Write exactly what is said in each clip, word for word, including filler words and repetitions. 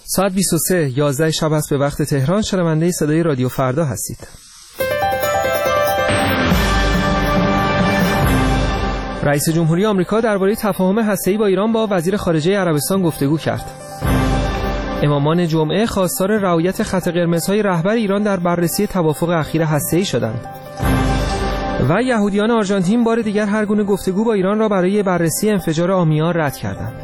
ساعت بیست و سه یازده شب است به وقت تهران. شنونده صدای رادیو فردا هستید. رئیس جمهوری آمریکا درباره تفاهم هسته‌ای با ایران با وزیر خارجه عربستان گفتگو کرد. امامان جمعه خواستار رعایت خط قرمزهای رهبر ایران در بررسی توافق اخیر هسته‌ای شدند. و یهودیان آرژانتین بار دیگر هر گونه گفتگو با ایران را برای بررسی انفجار آمیا رد کردند.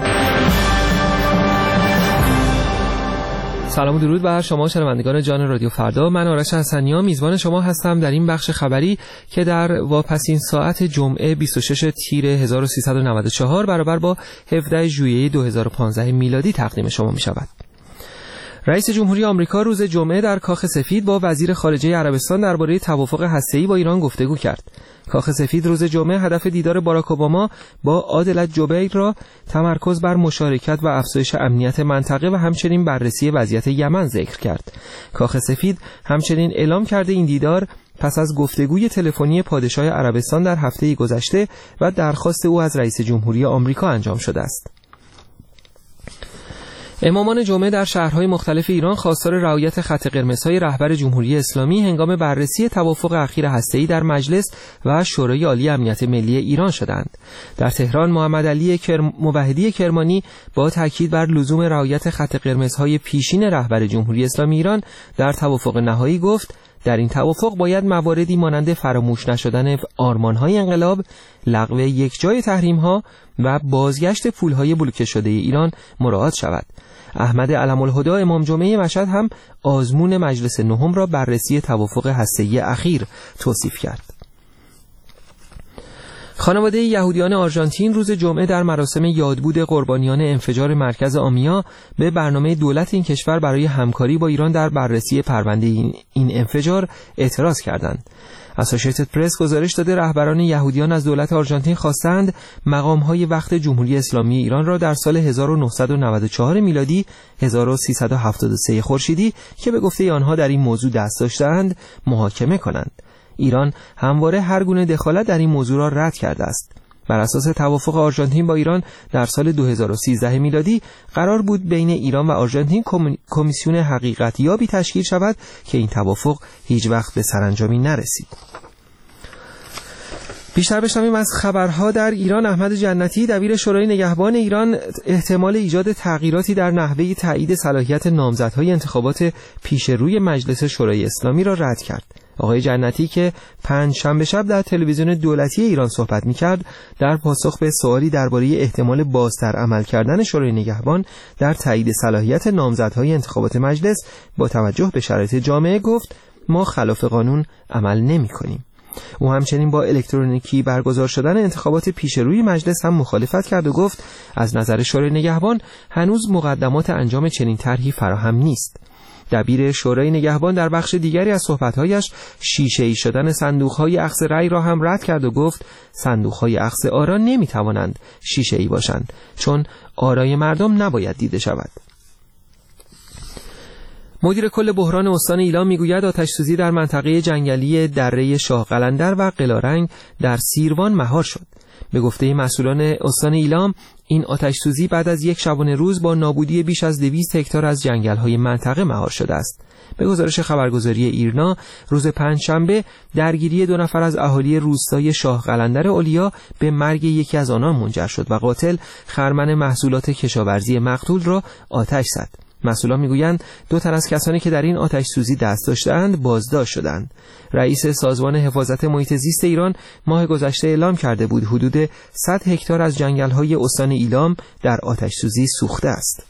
سلام و درود بر شما شنوندگان جان رادیو فردا. من آرش حسنی‌ها میزبان شما هستم در این بخش خبری که در واپسین ساعت جمعه بیست و شش تیر هزار و سیصد و نود و چهار برابر با هفدهم ژوئیه دو هزار و پانزده میلادی تقدیم شما می شود. رئیس جمهوری آمریکا روز جمعه در کاخ سفید با وزیر خارجه عربستان درباره توافق هسته‌ای با ایران گفتگو کرد. کاخ سفید روز جمعه هدف دیدار باراک اوباما با عادلت جبیر را تمرکز بر مشارکت و افزایش امنیت منطقه و همچنین بررسی وضعیت یمن ذکر کرد. کاخ سفید همچنین اعلام کرده این دیدار پس از گفتگوی تلفنی پادشاه عربستان در هفته گذشته و درخواست او از رئیس جمهوری آمریکا انجام شده است. امامان جمعه در شهرهای مختلف ایران خواستار رعایت خط قرمزهای رهبر جمهوری اسلامی هنگام بررسی توافق اخیر هسته‌ای در مجلس و شورای عالی امنیت ملی ایران شدند. در تهران محمد علی کرم... موحدی کرمانی با تاکید بر لزوم رعایت خط قرمزهای پیشین رهبر جمهوری اسلامی ایران در توافق نهایی گفت در این توافق باید مواردی مانند فراموش نشدن آرمان‌های انقلاب، لغو یکجای تحریم‌ها و بازگشت پول‌های بلوکه شده ایران مراعات شود. احمد علم الهدی امام جمعه مشهد هم آزمون مجلس نهم را بررسی توافق هسته‌ای اخیر توصیف کرد. خانواده یهودیان آرژانتین روز جمعه در مراسم یادبود قربانیان انفجار مرکز آمیا به برنامه دولت این کشور برای همکاری با ایران در بررسی پرونده این انفجار اعتراض کردند. اسوسییتد پرس گزارش داده رهبران یهودیان از دولت آرژانتین خواستند مقام‌های وقت جمهوری اسلامی ایران را در سال هزار و نهصد و نود و چهار میلادی هزار و سیصد و هفتاد و سه خورشیدی که به گفته آنها در این موضوع دست داشتند محاکمه کنند. ایران همواره هر گونه دخالت در این موضوع را رد کرده است. بر اساس توافق آرژانتین با ایران در سال دو هزار و سیزده میلادی قرار بود بین ایران و آرژانتین کمیسیون حقیقت یابی تشکیل شود که این توافق هیچ وقت به سرانجامی نرسید. بیشتر بشنویم از خبرها در ایران. احمد جنتی دبیر شورای نگهبان ایران احتمال ایجاد تغییراتی در نحوه تایید صلاحیت نامزدهای انتخابات پیش روی مجلس شورای اسلامی را رد کرد. آقای جنتی که پنج شنبه شب در تلویزیون دولتی ایران صحبت می‌کرد در پاسخ به سوالی درباره احتمال بازتر عمل کردن شورای نگهبان در تایید صلاحیت نامزدهای انتخابات مجلس با توجه به شرایط جامعه گفت ما خلاف قانون عمل نمی‌کنیم. او همچنین با الکترونیکی برگزار شدن انتخابات پیش روی مجلس هم مخالفت کرد و گفت از نظر شورای نگهبان هنوز مقدمات انجام چنین طرحی فراهم نیست. دبیر شورای نگهبان در بخش دیگری از صحبت‌هایش شیشه‌ای شدن صندوق‌های اخذ رأی را هم رد کرد و گفت صندوق‌های اخذ آرا نمی‌توانند شیشه‌ای باشند چون آرای مردم نباید دیده شود. مدیر کل بحران استان ایلام میگوید آتش‌سوزی در منطقه جنگلی دره شاه قلندر و قلارنگ در سیروان مهار شد. به گفته مسئولان استان ایلام این آتش‌سوزی بعد از یک شبانه روز با نابودی بیش از دویست هکتار از جنگل‌های منطقه مهار شده است. به گزارش خبرگزاری ایرنا روز پنجشنبه درگیری دو نفر از اهالی روستای شاه قلندر اولیا به مرگ یکی از آنان منجر شد و قاتل خرمن محصولات کشاورزی مقتول را آتش زد. مسئولان میگویند دو تن از کسانی که در این آتش سوزی دست داشتند بازداشت شدند. رئیس سازمان حفاظت محیط زیست ایران ماه گذشته اعلام کرده بود حدود صد هکتار از جنگل‌های استان ایلام در آتش سوزی سوخته است.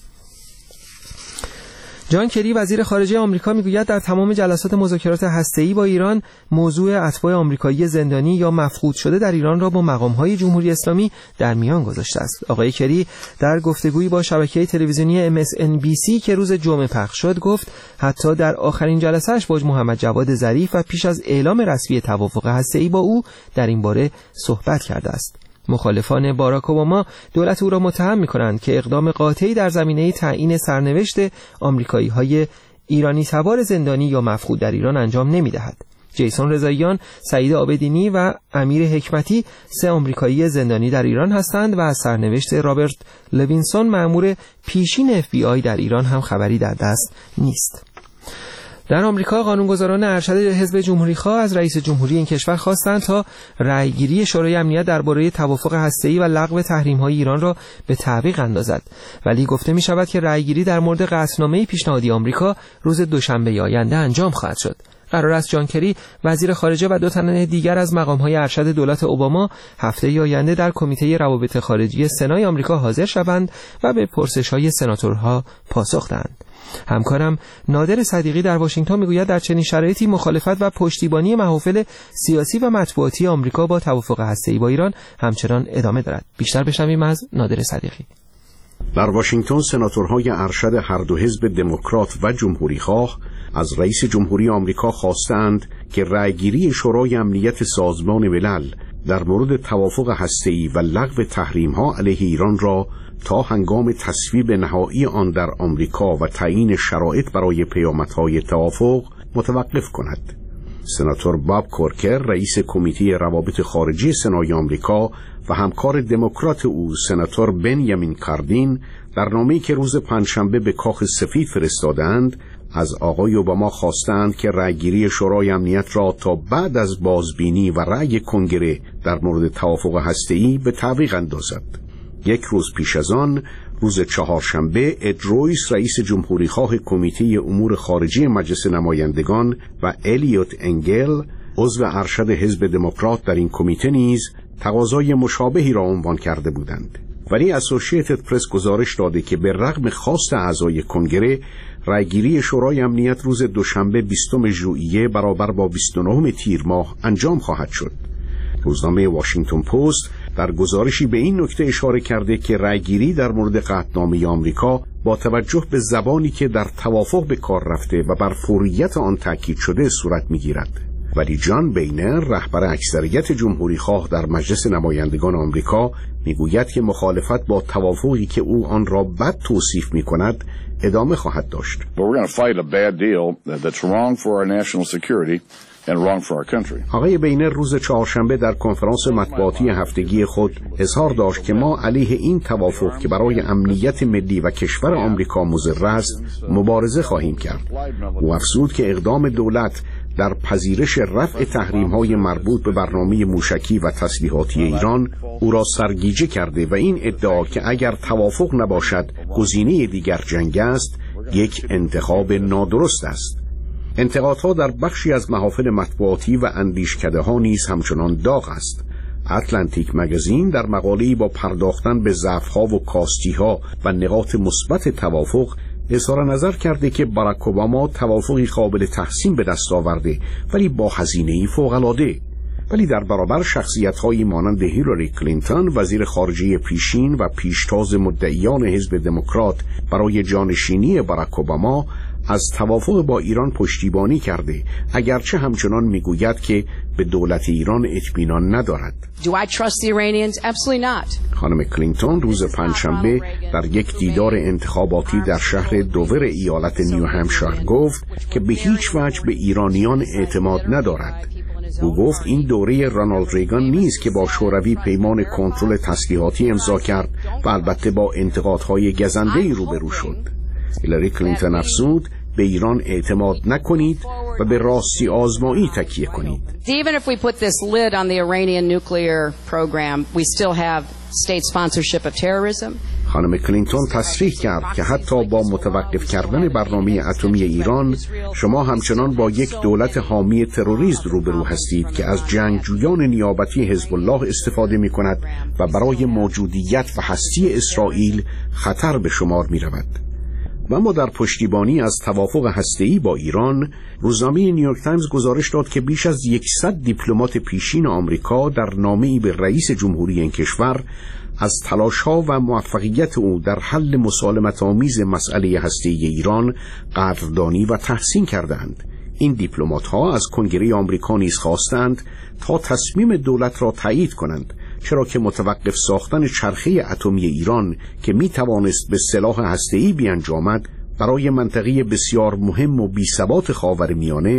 جان کری وزیر خارجه آمریکا میگوید در تمام جلسات مذاکرات هسته‌ای با ایران موضوع اتباع آمریکایی زندانی یا مفقود شده در ایران را با مقام‌های جمهوری اسلامی در میان گذاشته است. آقای کری در گفتگویی با شبکه تلویزیونی ام اس ان بی سی که روز جمعه پخش شد گفت حتی در آخرین جلسه‌اش با محمد جواد ظریف و پیش از اعلام رسمی توافق هسته‌ای با او در این باره صحبت کرده است. مخالفان باراک اوباما دولت او را متهم می‌کنند که اقدام قاطعی در زمینه تعیین سرنوشت آمریکایی‌های ایرانی تبار زندانی یا مفقود در ایران انجام نمی‌دهد. جیسون رضاییان، سعید عابدینی و امیر حکمتی سه آمریکایی زندانی در ایران هستند و از سرنوشت رابرت لوینسون مأمور پیشین اف بی آی در ایران هم خبری در دست نیست. در آمریکا قانونگذاران ارشد حزب جمهوری‌خواه از رئیس جمهوری این کشور خواستند تا رأیگیری شورای امنیت درباره توافق هسته‌ای و لغو تحریم‌های ایران را به تعویق اندازد، ولی گفته می‌شود که رأیگیری در مورد قطعنامه پیشنهادی آمریکا روز دوشنبه آینده انجام خواهد شد. قرار است جان کری وزیر خارجه و دو تن دیگر از مقام‌های ارشد دولت اوباما هفته آینده در کمیته روابط خارجی سنای آمریکا حاضر شوند و به پرسش‌های سناتورها پاسخ دهند. همکارم نادر صدیقی در واشنگتن میگوید در چنین شرایطی مخالفت و پشتیبانی محافل سیاسی و مطبوعاتی آمریکا با توافق هسته‌ای با ایران همچنان ادامه دارد. بیشتر بشنویم از نادر صدیقی. در واشنگتن سناتورهای ارشد هر دو حزب دموکرات و جمهوری‌خواه از رئیس جمهوری آمریکا خواستند که رأیگیری شورای امنیت سازمان ملل در مورد توافق هسته‌ای و لغو تحریم‌ها علیه ایران را تا هنگام تصویب نهایی آن در آمریکا و تعیین شرایط برای پیامدهای توافق متوقف کند. سناتور باب کورکر رئیس کمیته روابط خارجی سنای آمریکا و همکار دموکرات او سناتور بنیامین کاردین در نامه‌ای که روز پنجشنبه به کاخ سفید فرستادند از آقای اوباما خواستند که رأیگیری شورای امنیت را تا بعد از بازبینی و رأی کنگره در مورد توافق هسته‌ای به تعویق اندازد. یک روز پیش از آن، روز چهارشنبه، اد رویس رئیس جمهوری‌خواه کمیته امور خارجی مجلس نمایندگان و الیوت انگل عضو ارشد حزب دموکرات در این کمیته نیز تقاضای مشابهی را عنوان کرده بودند. ولی اسوسییتد پرس گزارش داده که به رغم خواست اعضای کنگره، رأیگیری شورای امنیت روز دوشنبه بیستم ژوئیه برابر با بیست و نهم تیر ماه انجام خواهد شد. روزنامه واشنگتن پست در گزارشی به این نکته اشاره کرده که رأیگیری در مورد قطعنامه آمریکا با توجه به زبانی که در توافق به کار رفته و بر فوریت آن تاکید شده صورت می‌گیرد. ولی جان بینر رهبر اکثریت جمهوری‌خواه در مجلس نمایندگان آمریکا میگوید که مخالفت با توافقی که او آن را بد توصیف می‌کند ادامه خواهد داشت. آقای بینر روز چهارشنبه در کنفرانس مطبوعاتی هفتگی خود اظهار داشت که ما علیه این توافق که برای امنیت ملی و کشور آمریکا مضر است مبارزه خواهیم کرد. او افزود که اقدام دولت در پذیرش رفع تحریم‌های مربوط به برنامه موشکی و تسلیحاتی ایران او را سرگیجه کرده و این ادعا که اگر توافق نباشد گزینه دیگر جنگ است یک انتخاب نادرست است. انتقادها در بخشی از محافل مطبوعاتی و اندیشکده‌ها نیز همچنان داغ است. اتلانتیک مگزین در مقاله‌ای با پرداختن به ضعف‌ها و کاستی‌ها و نقاط مثبت توافق اظهار نظر کرده که باراک اوباما توافقی قابل تحسین به دست آورده ولی با هزینه‌ای فوق‌العاده. ولی در برابر شخصیت‌هایی مانند هیلاری کلینتون وزیر خارجه پیشین و پیشتاز مدعیان حزب دموکرات برای جانشینی باراک اوباما از توافق با ایران پشتیبانی کرده، اگرچه همچنان میگوید که به دولت ایران اطمینان ندارد. Do I trust the Iranians? Absolutely not. خانم کلینتون روز پنجشنبه در یک دیدار انتخاباتی در شهر دوور ایالت نیو همشایر گفت که به هیچ وجه به ایرانیان اعتماد ندارد. او گفت این دوره رونالد ریگان نیست که با شوروی پیمان کنترل تسلیحاتی امضا کرد و البته با انتقادهای گزنده‌ای روبرو شد. هیلاری کلینتون افزود به ایران اعتماد نکنید و به راستی آزمایی تکیه کنید. Even if we put this lid on the Iranian nuclear program, we still have state sponsorship of terrorism. خانم کلینتون تصریح کرد که حتی با متوقف کردن برنامه اتمی ایران، شما همچنان با یک دولت حامی تروریسم روبرو هستید که از جنگجویان نیابتی حزب الله استفاده می کند و برای موجودیت و هستی اسرائیل خطر به شمار می رود. و اما در پشتیبانی از توافق هسته‌ای با ایران، روزنامه نیویورک تایمز گزارش داد که بیش از صد دیپلمات پیشین آمریکا در نامه‌ای به رئیس جمهوری این کشور از تلاش‌ها و موفقیت او در حل مسالمت‌آمیز مسئله هسته‌ای ایران قدردانی و تحسین کردند. این دیپلمات‌ها از کنگره آمریکا نیز خواستند تا تصمیم دولت را تایید کنند، چرا که متوقف ساختن چرخه اتمی ایران که می توانست به سلاح هسته‌ای بیانجامد برای منطقه بسیار مهم و بی‌ثبات خاورمیانه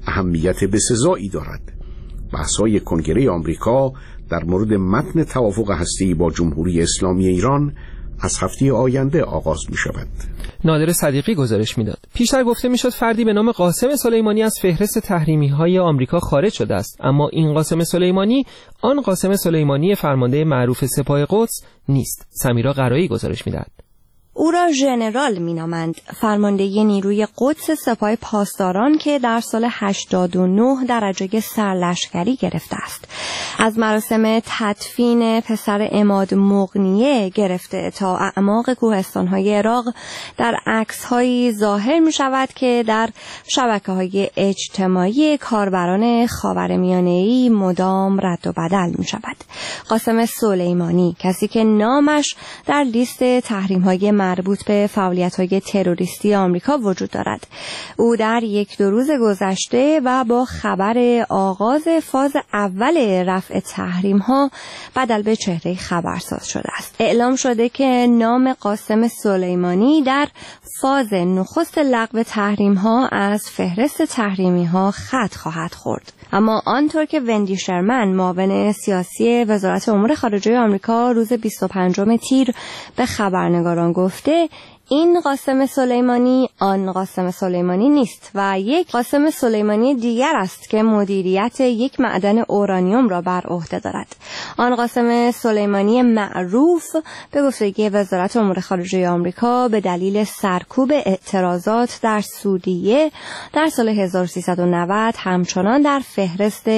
اهمیت بسزایی دارد. بحث‌های کنگره آمریکا در مورد متن توافق هسته‌ای با جمهوری اسلامی ایران از هفته آینده آغاز می شود. نادر صدیقی گزارش میداد. پیشتر گفته میشد فردی به نام قاسم سلیمانی از فهرست تحریمی‌های آمریکا خارج شده است، اما این قاسم سلیمانی آن قاسم سلیمانی فرمانده معروف سپاه قدس نیست. سمیرا قرایی گزارش میداد. او را ژنرال مینامند، فرمانده نیروی قدس سپاه پاسداران که در سال هشتاد و نه درجه سرلشکری گرفته است. از مراسم تدفین پسر عماد مغنیه گرفته تا اعماق کوهستان‌های عراق در عکس‌هایی ظاهر می‌شود که در شبکه‌های اجتماعی کاربران خاورمیانه‌ای مدام رد و بدل می‌شود. قاسم سلیمانی، کسی که نامش در لیست تحریم‌های مربوط به فعالیت‌های تروریستی آمریکا وجود دارد. او در یک دو روز گذشته و با خبر آغاز فاز اول رفع تحریم‌ها بدل به چهره خبرساز شده است. اعلام شده که نام قاسم سلیمانی در فاز نخست لغو تحریم‌ها از فهرست تحریمی‌ها خط خواهد خورد. اما آنطور که وندی شرمن، معاون سیاسی وزارت امور خارجه آمریکا، روز بیست و پنجم تیر به خبرنگاران گفته، این قاسم سلیمانی آن قاسم سلیمانی نیست و یک قاسم سلیمانی دیگر است که مدیریت یک معدن اورانیوم را بر عهده دارد. آن قاسم سلیمانی معروف به گفته وزارت امور خارجه آمریکا به دلیل سرکوب اعتراضات در سوریه در سال هزار و سیصد و نود همچنان در فهرست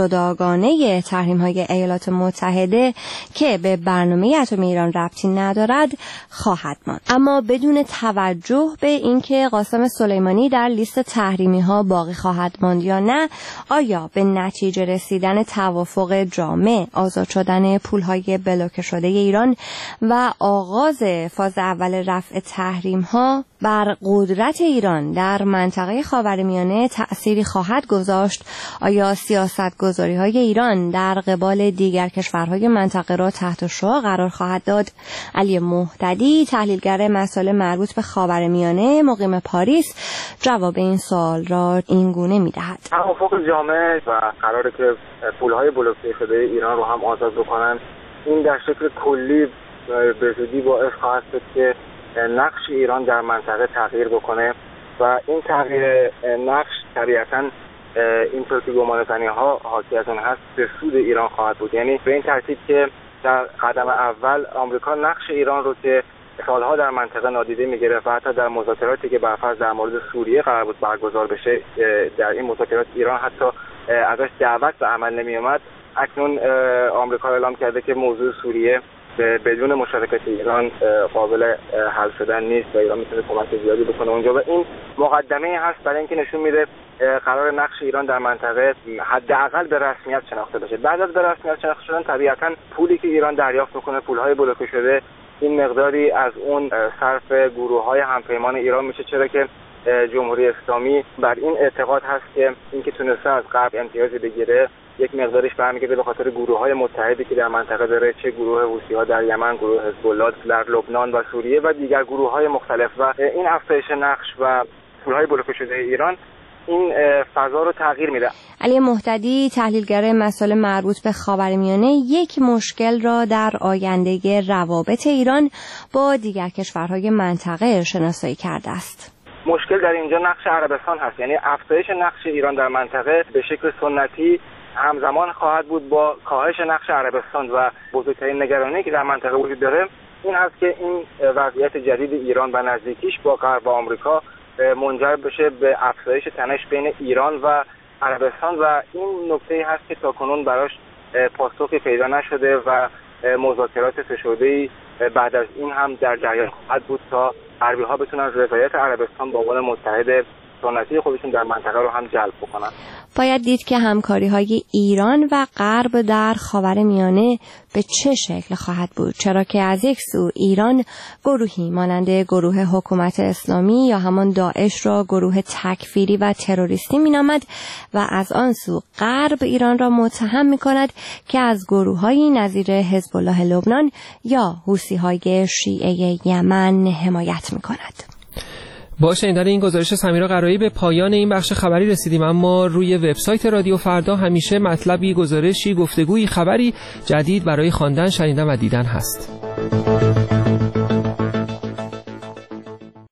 جداگانه تحریم‌های ایالات متحده که به برنامه اتمی ایران ربطی ندارد خواهد ماند. اما بدون توجه به اینکه قاسم سلیمانی در لیست تحریمی ها باقی خواهد ماند یا نه، آیا به نتیجه رسیدن توافق جامع، آزاد شدن پولهای بلوکه شده ایران و آغاز فاز اول رفع تحریم ها بر قدرت ایران در منطقه خاورمیانه تأثیری خواهد گذاشت؟ آیا سیاست‌گذاری های ایران در قبال دیگر کشورهای منطقه را تحت شعاع قرار خواهد داد؟ علی مهتدی، تحلیلگر مسائل مربوط به خاورمیانه مقیم پاریس، جواب این سوال را این گونه می‌دهد. توافق جامع و قراره که پولهای بلوکه شده ایران رو هم آزاد بکنن. این در شکل کلی به زودی باعث خواهد شد که نقش ایران در منطقه تغییر بکنه و این تغییر نقش طبیعتاً اینطور که گمانه‌زنی‌ها حاکی از اون هست به سود ایران خواهد بود. یعنی به این ترتیب که در قدم اول آمریکا نقش ایران رو که سالها در منطقه نادیده می‌گرفت و حتی در مذاکراتی که برفرض در مورد سوریه قرار بود برگزار بشه، در این مذاکرات ایران حتی ازش دعوت به عمل نمی‌آمد. اکنون آمریکا اعلام کرده که موضوع سوریه بدون مشارکت ایران قابل حل شدن نیست و ایران میتونه کمک زیادی بکنه اونجا و این مقدمه هست برای اینکه نشون میده قرار نقش ایران در منطقه حداقل به رسمیت شناخته بشه. بعد از به رسمیت شناخته شدن طبیعتاً پولی که ایران دریافت میکنه، پولهای بلوکه شده، این مقداری از اون صرف گروه‌های همپیمان ایران میشه، چرا که جمهوری اسلامی بر این اعتقاد هست که اینکه تونسته از غرب امتیازی بگیره یک مقدارش برمیگرده به خاطر گروه‌های متحدی که در منطقه داره، چه گروه حوثی‌ها در یمن، گروه حزب الله در لبنان و سوریه و دیگر گروه‌های مختلف و این افزایش نقش و پول‌های بلوکه شده ایران این فضا رو تغییر میده. علی مهتدی، تحلیلگر مسائل مربوط به خاورمیانه، یک مشکل را در آینده روابط ایران با دیگر کشورهای منطقه شناسایی کرده است. مشکل در اینجا نقش عربستان هست، یعنی افزایش نقش ایران در منطقه به شکل سنتی همزمان خواهد بود با کاهش نقش عربستان و بزرگترین نگرانی که در منطقه وجود داره این هست که این وضعیت جدید ایران و نزدیکیش با غرب و آمریکا منجر بشه به افزایش تنش بین ایران و عربستان و این نکته هست که تاکنون براش پاسخی پیدا نشده و مذاکرات فشرده‌ای بعد از این هم در جریان خواهد بود تا غربی‌ها بتونن رضایت عربستان با عنوان متحد سنتی خودشون در منطقه رو هم جلب بکنن. باید دید که همکاری‌های ایران و غرب در خاورمیانه به چه شکل خواهد بود، چرا که از یک سو ایران گروهی مانند گروه حکومت اسلامی یا همان داعش را گروه تکفیری و تروریستی می‌نامد و از آن سو غرب ایران را متهم می‌کند که از گروه‌هایی نظیر حزب الله لبنان یا حوثی‌های شیعه یمن حمایت می‌کند. با شنیدن این گزارش سمیرا قرایی به پایان این بخش خبری رسیدیم، اما روی وبسایت رادیو فردا همیشه مطلبی، گزارشی، گفتگویی، خبری جدید برای خواندن، شنیدن و دیدن هست.